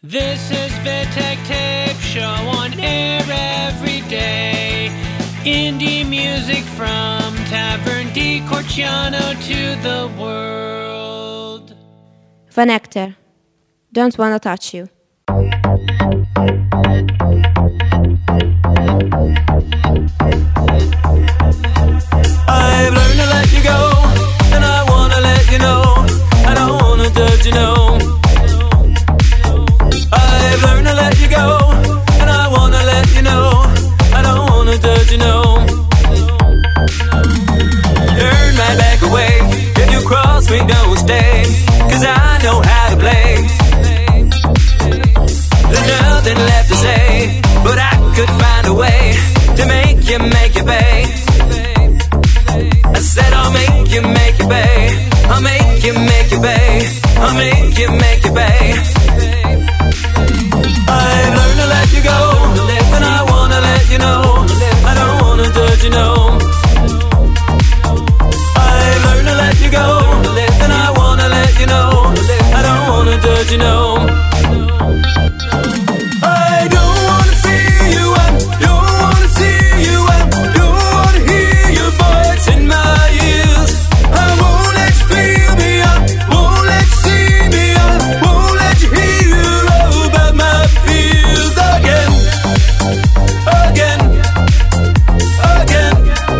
This is Vitek Tape Show on air every day. Indie music from Tavern di Corciano to the world. Van Hector, Don't Wanna Touch You. I've learned to let you go, and I wanna let you know I don't wanna touch you, no. I've learned to let you go, and I wanna let you know I don't wanna touch you, no. Turn my back away, if you cross me, don't stay, 'cause I know how to play. There's nothing left to say, but I could find a way to make you pay. I said I'll make you pay. I'll make you pay. I'll make you pay. I've learned to let you go, and I wanna let you know I don't wanna touch you, no. I've learned to let you go, and I wanna let you know I don't wanna touch you, no. I don't wanna see you, I don't wanna see you, I don't wanna hear your voice in my ears. I won't let you feel me, I won't let you see me, I won't let you hear all about my fears again, again, again.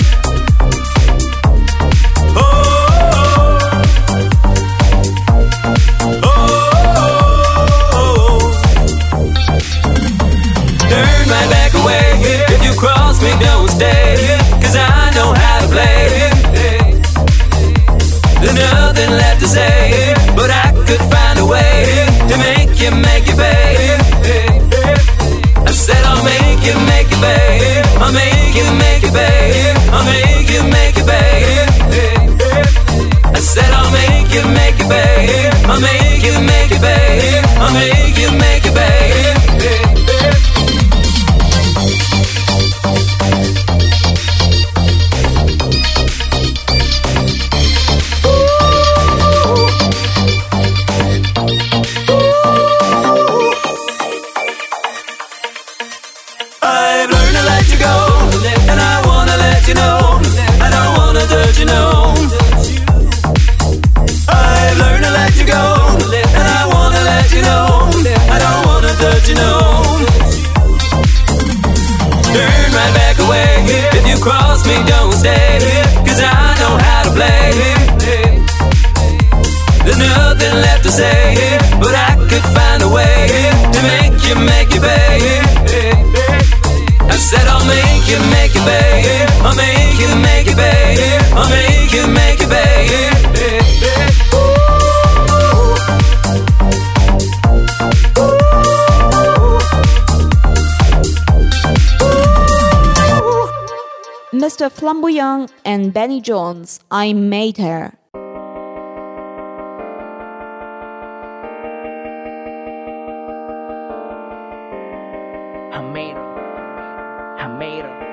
Oh, oh, oh, oh. Turn my back away, if you cross me, don't stay, 'cause I know how to play. There's nothing left to say, but I could find a way to make you pay. I said I'll make you pay. I'll make you pay. I'll make you pay. I said I'll make you pay. I'll make you pay. I'll make you pay. I've learned to let you go, and I wanna let you know I don't wanna touch you, no. I've learned to let you go, and I wanna let you know I don't wanna touch you, no. Turn my back away, if you cross me, don't stay, 'cause I know how to play. There's nothing left to say, but I could find a way to make you pay. I said I'll make you pay. I'll make you pay. I'll make you pay. Mr. Flamboyant and Benny Jones, I Made Her. I made her. I made her.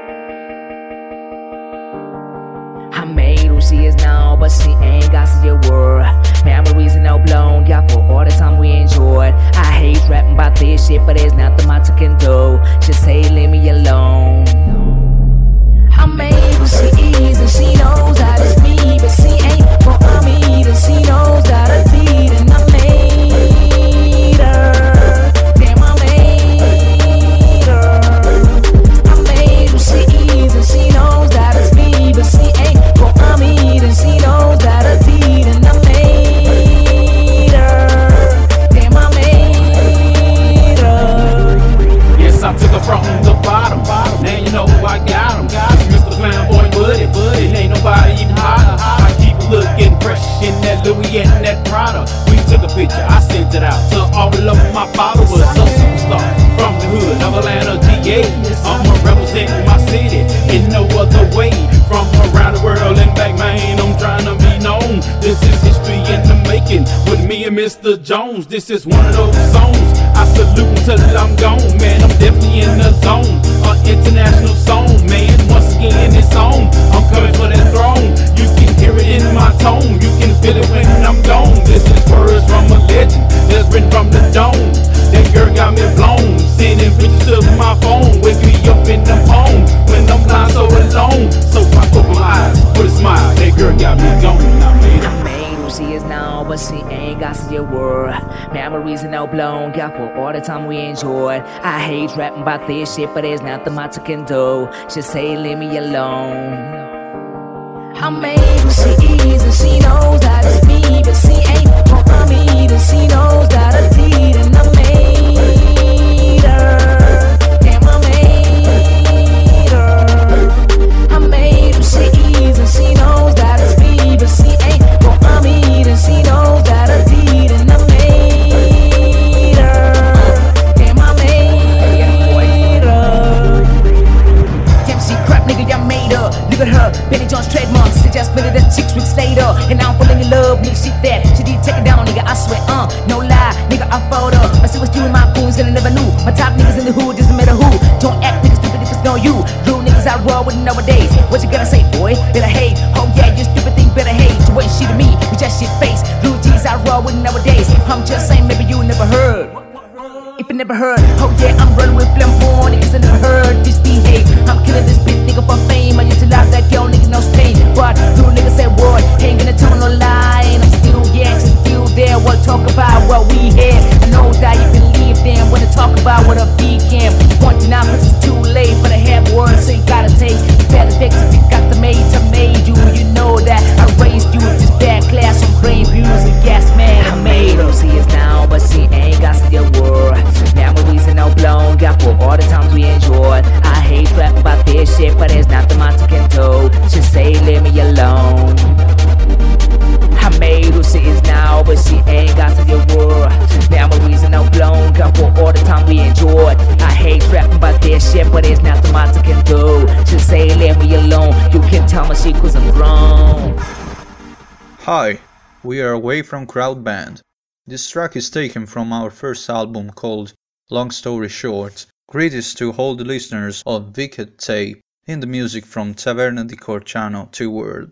I made who she is now, but she ain't got such a word. Memories are now blown, yeah, for all the time we enjoyed. I hate rapping about this shit, but there's nothing much I can do. Just say leave me alone. I made who she is, and she knows that it's me, but she ain't what I need, and she knows that I did, and I made her. Damn, I made her. I made who she is, and she knows that it's me, but she ain't what I need, and she knows that I did, and I made her. Damn, I made her. Yes, I took her from the bottom. Now you know I got him. Mr. Flamboy Buddy, and ain't nobody even hotter. I keep looking fresh in that Louis and that Prada. We took a picture, I sent it out to all of my followers. A superstar from the hood of Atlanta, DA. I'm representing my city in no other way. From around the world and back, man, I'm trying to be known. This is history in the making with me and Mr. Jones. This is one of those songs I salute until I'm gone. Man, I'm definitely in the zone. An international song, man. Once again, it's on. I'm coming for that throne. You can hear it in my tone. You can feel it when I'm gone. This is words from a legend that's written from the dome. That girl blown. Yeah, for all the time we enjoyed. I hate rapping about this shit, but there's nothing much I can do. She say, leave me alone. I made who she is and she knows that it's me, but she ain't for me, and she knows that I did, and I made her. Damn, I made her. I made who she is and she knows that it's me, but she ain't for me, and she knows that I did, and I made her. Damn, I made her. Damn, she crap, nigga, I made her. Look at her, Benny Jones trademark. She just split it at 6 weeks later, and now I'm falling in love, nigga. Shit that she did take it down, nigga. I swear, no lie, nigga. I followed her. I see what's doing my goons, and I never knew. My top niggas in the hood, doesn't matter who. Don't act niggas stupid if it's not you. Real niggas I roll with nowadays. What you gonna say, boy? Better hate. Oh yeah, you stupid thing, better hate. You ain't shit to me, you just shit face. Real G's I roll with nowadays. I'm just saying, maybe you never heard. If you never heard, oh yeah, I'm running with flamboyant niggas I never heard this behave. I'm killing this bitch nigga for fame. I used to love that girl, nigga, no stain. But you niggas say what? Ain't gonna tell no lie. And I'm still, yeah, just still there. We'll talk about what we had. I know that you believe them when they talk about what I became. Want to now, cause it's too late. But I have words, so you gotta take bad effects if you got the mates I made you. You know that I raised you with this bad class on brain music. Yes, man, I made her. She is down, but she ain't got to your word. Memories are now blown, got for all the times we enjoyed. I hate rapping about this shit, but there's nothing much I can do. She say, leave me alone. I made who she is now, but she ain't got to your word. Memories are now blown, got for all the time we enjoyed. I hate rapping about this shit, but there's nothing much I can do. She say, leave me alone. You can tell me she cause I'm grown. Hi, we are Away from Crowd Band. This track is taken from our first album called Long Story Short. Greetings to all the listeners of Wicked Tape in the music from Taverna di Corciano to World.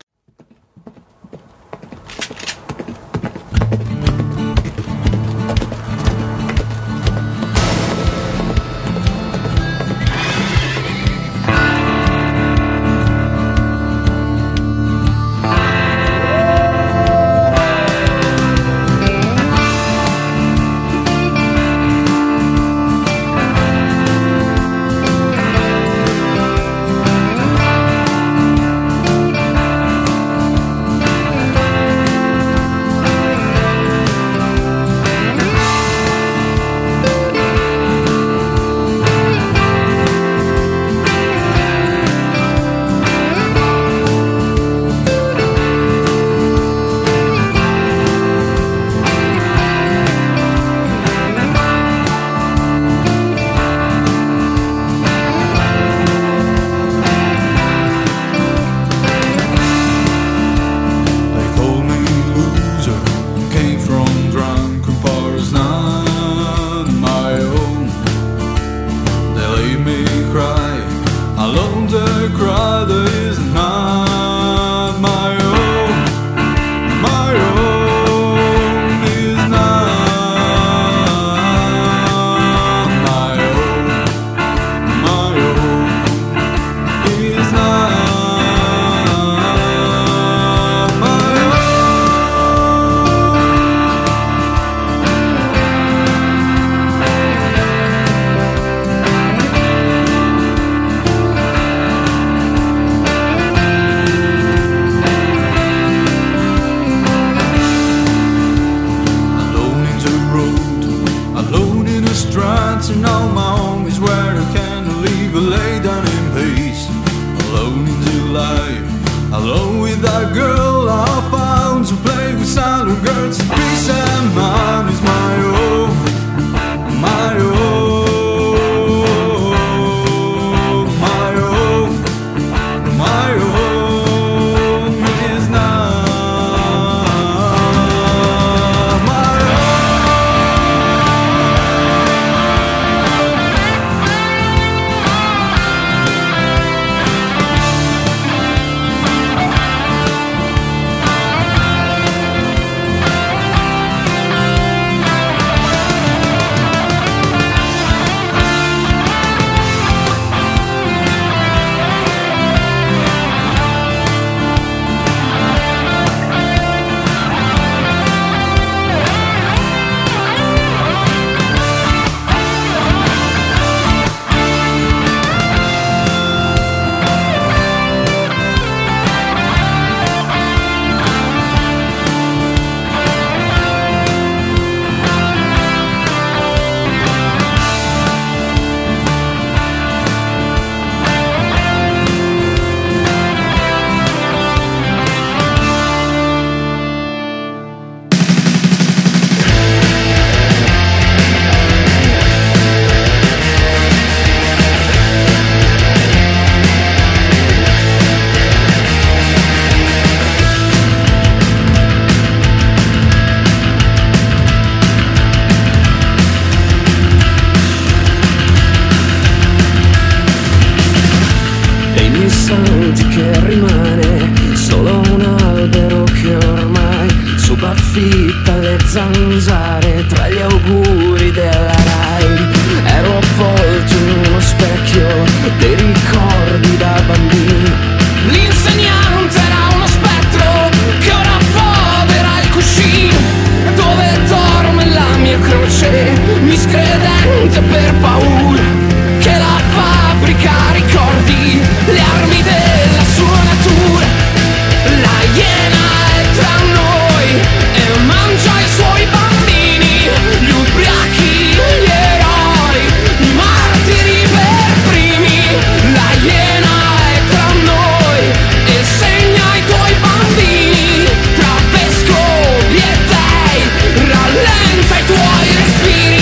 zanzare tra gli auguri della Rai. Ero avvolto in uno specchio dei ricordi da bambini. L'insegnante era uno spettro che ora fodera il cuscino, dove dorme la mia croce, miscredente per paura che la fabbrica ricordi le armi della sua natura. La iena è tra noi e mangia i suoi bambini, gli ubriachi, gli eroi, i martiri per primi. La iena è tra noi e segna i tuoi bambini, tra vescovi e dei, rallenta i tuoi respiri.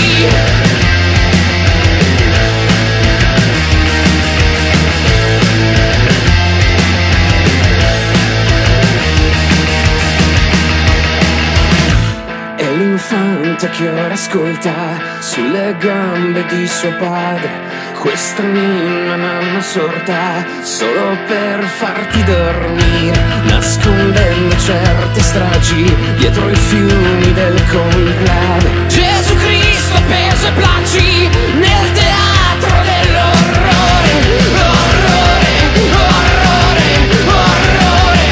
L'infante che ora ascolta sulle gambe di suo padre questa ninna nanna sorda solo per farti dormire, nascondendo certe stragi dietro i fiumi del conclave. Gesù Cristo appeso ai placci nel teatro dell'orrore. Orrore, orrore, orrore.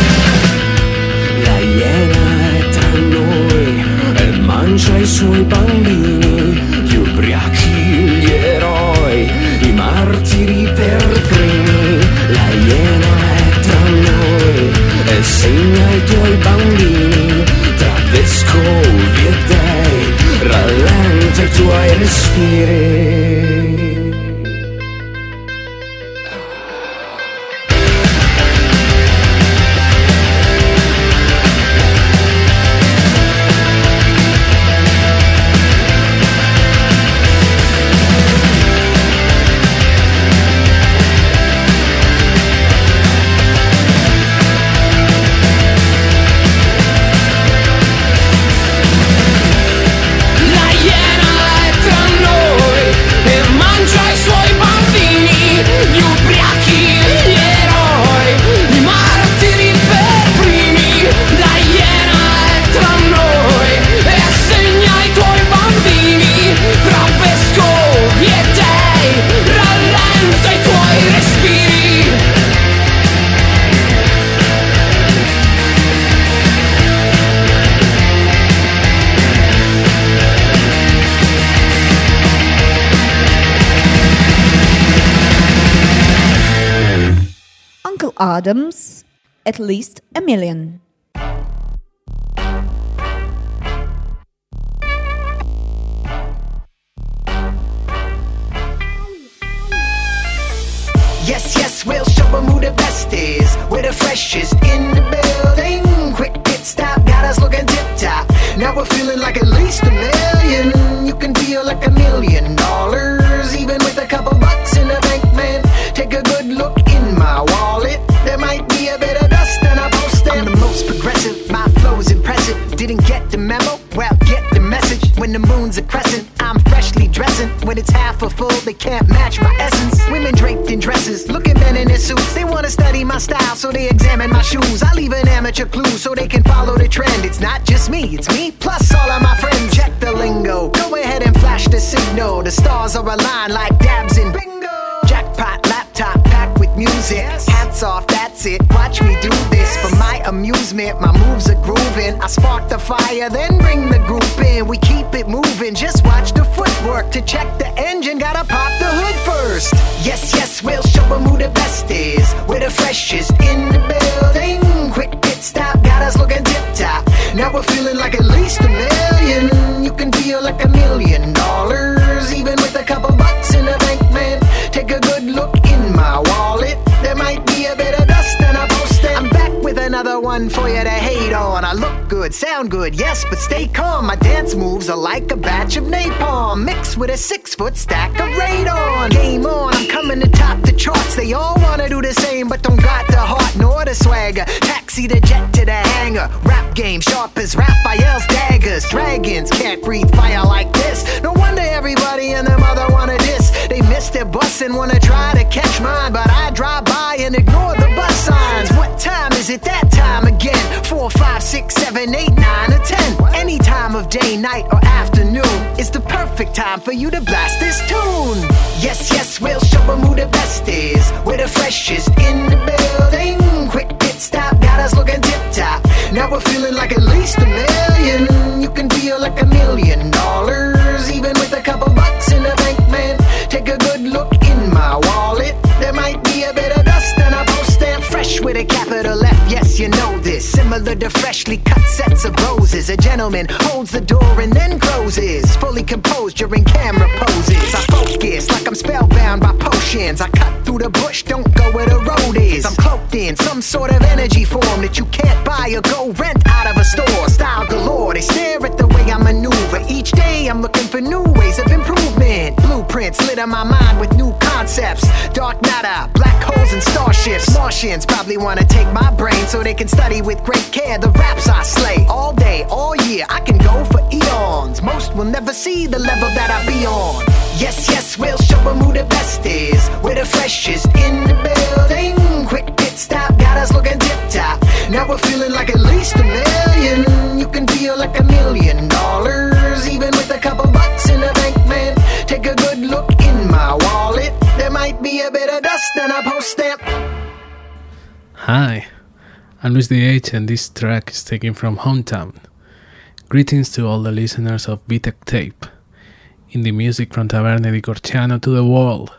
La iena è tra noi e mangia i suoi bambini, gli ubriachi, gli eroi, i martiri per primi. La iena è tra noi e segna i tuoi bambini, tra vescovi e dei, rallenta i tuoi respiri. Adams, at least a million. Yes, yes, we'll show 'em who the best is. We're the freshest in the building. Quick pit stop, got us looking tip-top. Now we're feeling like at least a million. You can feel like $1 million, even with a couple bucks in the bank, man. Take a good look in my wallet. There might be a bit of dust and I post it. I'm the most progressive, my flow's impressive. Didn't get the memo? Well, get the message. When the moon's a crescent, I'm freshly dressing. When it's half a full, they can't match my essence. Women draped in dresses, look at men in their suits. They wanna study my style, so they examine my shoes. I leave an amateur clue so they can follow the trend. It's not just me, it's me plus all of my friends. Check the lingo, go ahead and flash the signal. The stars are aligned like dabs in bingo. Jackpot laptop packed with music. Hats off, that's it, watch me do this. For my amusement, my moves are grooving. I spark the fire, then bring the group in. We keep it moving, just watch the footwork. To check the engine, gotta pop the hood first. Yes, yes, we'll show 'em who the best is. We're the freshest in the building. Quick pit stop, got us looking tip-top. Now we're feeling like at least $1 million. You can feel like $1 million, even with a couple bucks in the bank, man. Take a good look in my wallet. There might be a bit of dust and I post it. I'm back with another one for you to hate on. I look good, sound good, yes, but stay calm. My dance moves are like a batch of napalm, mixed with a 6-foot stack of radon. Game on, I'm coming to top the charts. They all wanna do the same, but don't got the heart nor the swagger. Taxi the jet to the hangar. Rap game sharp as Raphael's daggers. Dragons can't breathe fire like this. No wonder everybody and their mother wanna diss. They missed their bus and wanna try to catch mine, but I drive by and ignore the bus signs. What time is it that time again? 4, 5, 6, 7, 8, 9, or 10. Any time of of day, night, or afternoon, it's the perfect time for you to blast this tune. Yes, yes, we'll show them who the best is. We're the freshest in the building. Quick pit stop, got us looking tip-top. Now we're feeling like at least $1 million. You can feel like $1 million, even with a couple bucks in the bank, man. Take a good look in my wallet. There might be a bit of dust and a post stamp. Fresh with a capital F, yes, you know this. Similar to freshly cut sets of roses. A gentleman holds the door and then closes. Fully composed during camera poses. I focus like I'm spellbound by potions. I cut through the bush, don't go where the road is. I'm cloaked in some sort of energy form that you can't buy or go rent out of a store. Style galore, they stare at the way I maneuver. Each day I'm looking for new ways of improvement. Blueprints lit on my mind with new concepts. Dark matter, black holes and starships. Martians probably wanna take my brain so they can study with great care the raps I slay. All day, all year, I can go for eons. Most will never see the level that I be on. Yes, yes, we'll show them who the best is. We're the freshest in the building. Quick pit stop, got us looking tip-top. Now we're feeling like at least $1 million. You can feel like $1 million, even with a couple bucks in the bank, man. Take a good look in my wallet. There might be a bit of dust and a post stamp. Hi, I'm Luis DH and this track is taken from Hometown. Greetings to all the listeners of VTech Tape. Indie music from Taverne di Corciano to the world.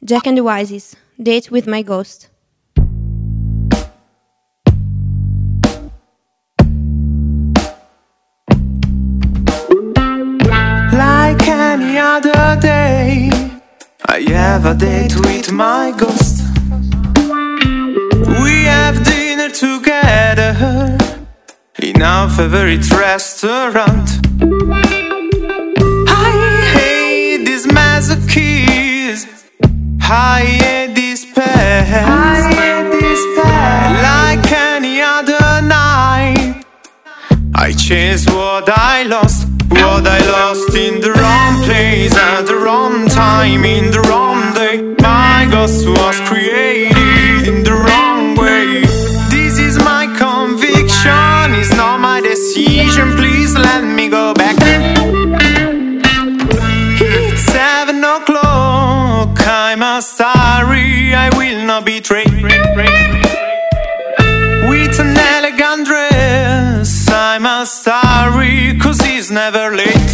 Jack and the Wises, Date with My Ghost. Like any other day, I have a date with my ghost. We have dinner together in our favorite restaurant. I hate this masochism, I hate despair. Like any other night, I chase what I lost. What I lost in the wrong place, at the wrong time, in the wrong day. My ghost was created in the wrong way. This is my conviction, it's not my decision. Please let me go back. It's 7 o'clock, I must hurry, I will not betray. With an elegant dress, I must hurry, cause he's never late.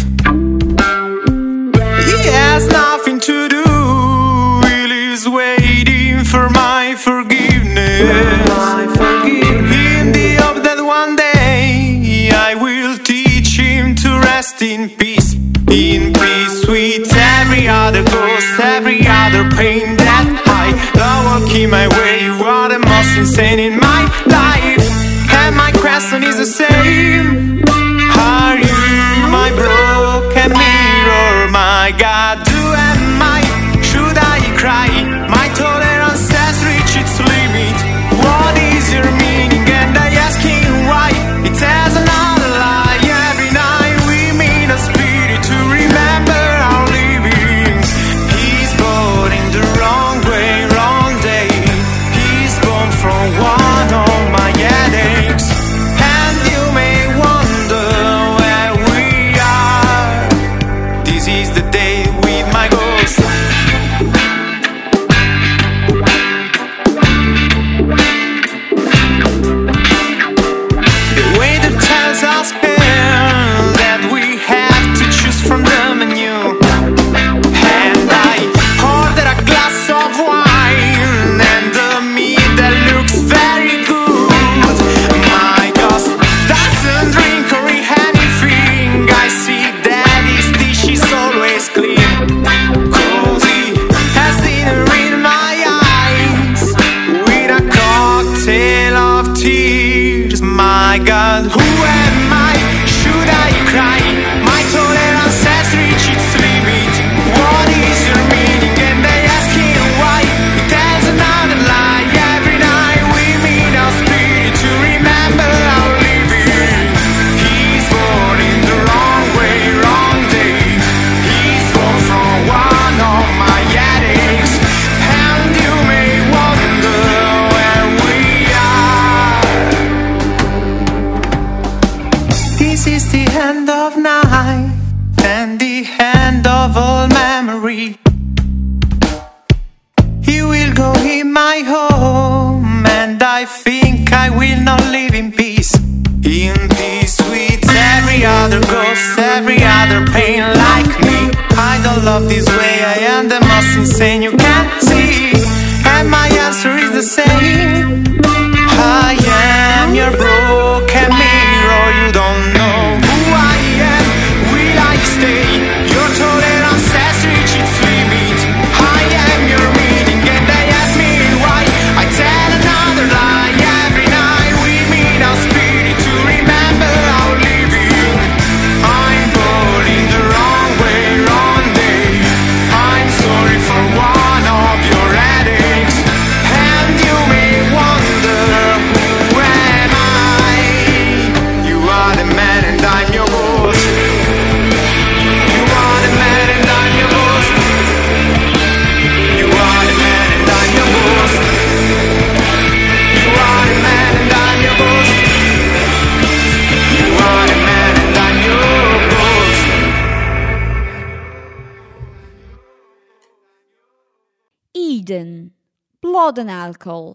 He has nothing to do, he is waiting for my forgiveness. In the hope that one day I will teach him to rest in peace. In peace with every other ghost, every other pain that I don't walk in my way. You are the most insane in my life, and my question is the same. Are you my broken mirror? My God, do am I? Should I cry? My tolerance has reached its limit. What is your meaning? And I ask him why. It has another lie. Every night we meet a spirit to remember our living. He's born in the wrong way, wrong day. He's born from one of my headaches. And you may wonder where we are. This is the day with my ghost. The waiter tells us here that we have to choose from the menu. And I order a glass of wine and the meat that looks very good. My ghost doesn't drink or eat anything. I see that his dish is always clean. Cozy has dinner in my eyes with a cocktail of tears. My God, who am I? Should I cry? My tolerance has reached its limit. What is your meaning? And I ask him why. It tells another lie. Every night we meet our spirit to remember our living. He's born in the wrong way, wrong day. He's born from one of my headaches. And you may wonder where we are. This is the end of night and the end of all memory. He will go in my home, and I think I will not live in peace. In peace with every other ghost, every other pain like me. I don't love this way, I am the most insane you can see. And my answer is the same. I am your broken mirror. You don't know who I am. Will I stay? Your tolerance has reached its limit. I am your meaning, and I ask me why. I tell another lie. Every night we meet our spirit to remember our living. I'm born in the wrong way, wrong day. I'm sorry for one of your headaches. And you may wonder, who am I? You are the man and I'm your ghost. You are the man and I'm your ghost. You are the man and I'm your ghost. You are the man and I'm your ghost. You are the man and I'm your ghost. Eden, Blood and Alcohol.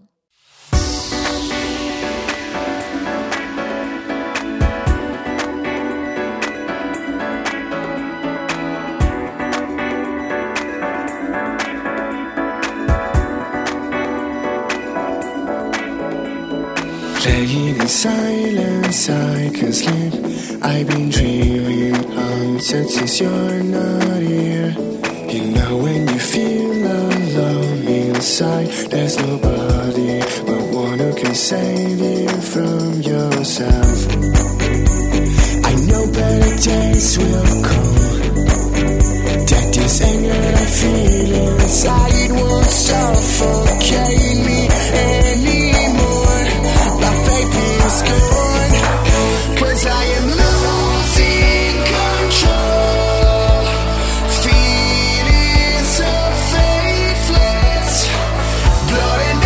Playing in silence, I can sleep. I've been dreaming on since you're not here. You know when you feel alone inside, there's nobody but one who can save you from yourself. I know better days will come, that this anger I feel inside won't suffocate me anymore. My faith is gone, 'cause I am losing control. Feeling so faithless, blood and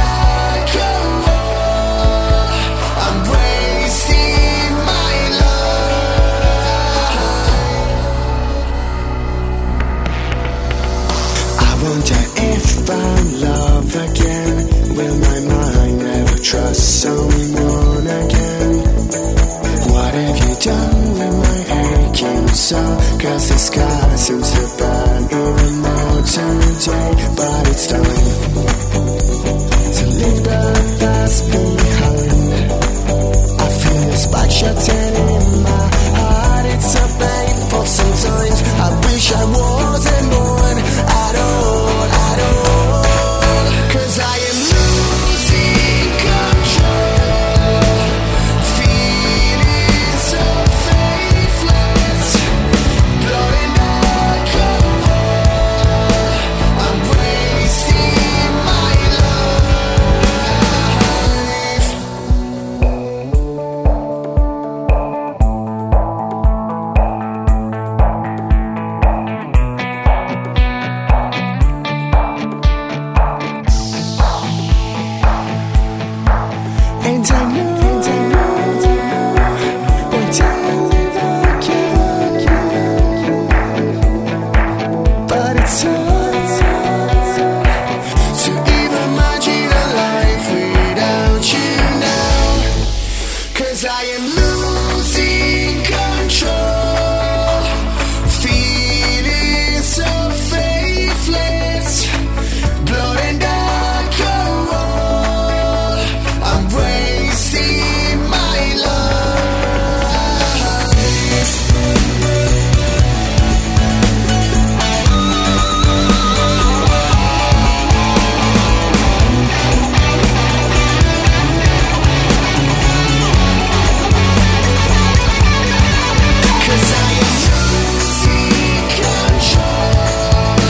alcohol. I'm wasting my life. I wonder if I'm love again. Will my mind ever trust someone again? What have you done with my aching soul? 'Cause the sky seems to burn even more today. But it's time to leave the past behind. I feel the spark shutting in my heart. It's so painful sometimes. I wish I wasn't born at all, at all. 'Cause I am losing control. Feeling so faithless, blood and alcohol. I'm wasting my life. And I know one day I'll live again, but it's hard to even imagine a life without you now. 'Cause I am losing control. Feeling so faithless, blood and alcohol. I'm wasting my life. Cause I am losing control,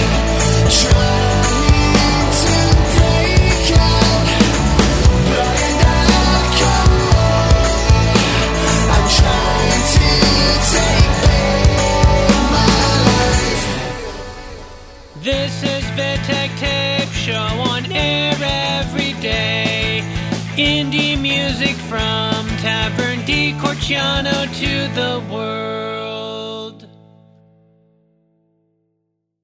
trying to break out. Blood and alcohol. I'm trying to take back my life. This is Vitek Tape Show on air every day. Indie music from Tavern di Corciano to the world.